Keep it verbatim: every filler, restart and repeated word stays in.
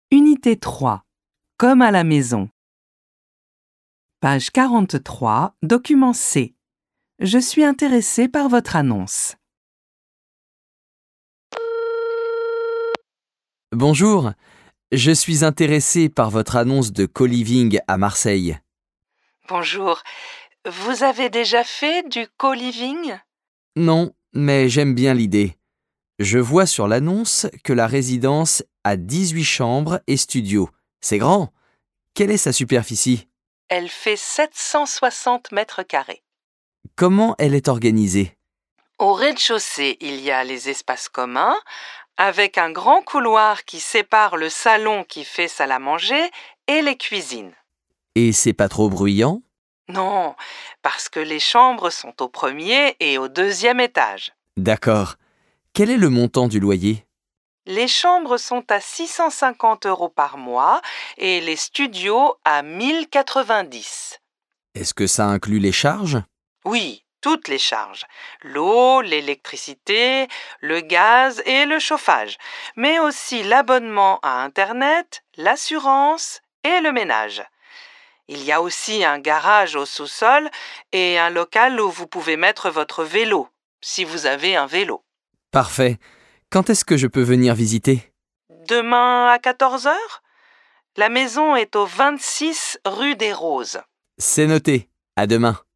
Unité trois. Comme à la maison. Page quarante-trois, document C. Je suis intéressé par votre annonce. Bonjour, je suis intéressé par votre annonce de co-living à Marseille. Bonjour. Vous avez déjà fait du co-living? Non, mais j'aime bien l'idée. Je vois sur l'annonce que la résidence a dix-huit chambres et studio. C'est grand. Quelle est sa superficie? Elle fait sept cent soixante mètres carrés. Comment elle est organisée? Au rez-de-chaussée, il y a les espaces communs, avec un grand couloir qui sépare le salon qui fait salle à manger et les cuisines. Et c'est pas trop bruyant? Non, parce que les chambres sont au premier et au deuxième étage. D'accord. Quel est le montant du loyer? Les chambres sont à six cent cinquante euros par mois et les studios à mille quatre-vingt-dix. Est-ce que ça inclut les charges? Oui, toutes les charges. L'eau, l'électricité, le gaz et le chauffage, mais aussi l'abonnement à Internet, l'assurance et le ménage. Il y a aussi un garage au sous-sol et un local où vous pouvez mettre votre vélo, si vous avez un vélo. Parfait. Quand est-ce que je peux venir visiter? Demain à quatorze heures? La maison est au vingt-six rue des Roses. C'est noté. À demain.